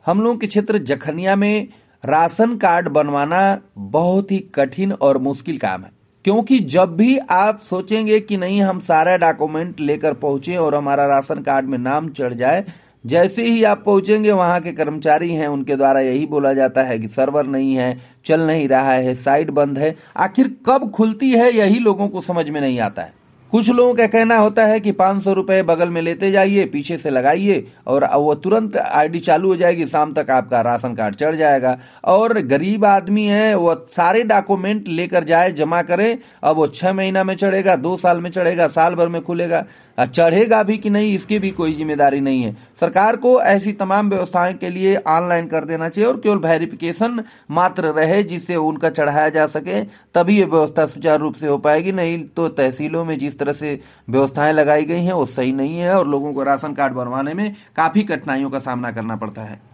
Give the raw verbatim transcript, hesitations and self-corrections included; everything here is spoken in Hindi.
हम लोगों के क्षेत्र जखनिया में राशन कार्ड बनवाना बहुत ही कठिन और मुश्किल काम है, क्योंकि जब भी आप सोचेंगे कि नहीं हम सारा डॉक्यूमेंट लेकर पहुंचे और हमारा राशन कार्ड में नाम चढ़ जाए, जैसे ही आप पहुंचेंगे वहां के कर्मचारी हैं उनके द्वारा यही बोला जाता है कि सर्वर नहीं है, चल नहीं रहा है, साइट बंद है। आखिर कब खुलती है यही लोगों को समझ में नहीं आता है। कुछ लोगों का कहना होता है कि पाँच सौ रुपए बगल में लेते जाइए, पीछे से लगाइए और वो तुरंत आईडी चालू हो जाएगी, शाम तक आपका राशन कार्ड चढ़ जाएगा। और गरीब आदमी है वो सारे डॉक्यूमेंट लेकर जाए, जमा करे, अब वो छह महीना में चढ़ेगा, दो साल में चढ़ेगा, साल भर में खुलेगा, चढ़ेगा भी कि नहीं इसकी भी कोई जिम्मेदारी नहीं है। सरकार को ऐसी तमाम व्यवस्थाएं के लिए ऑनलाइन कर देना चाहिए और केवल वेरिफिकेशन मात्र रहे जिससे उनका चढ़ाया जा सके, तभी ये व्यवस्था सुचारू रूप से हो पाएगी। नहीं तो तहसीलों में जिस तरह से व्यवस्थाएं लगाई गई हैं वो सही नहीं है और लोगों को राशन कार्ड बनवाने में काफी कठिनाइयों का सामना करना पड़ता है।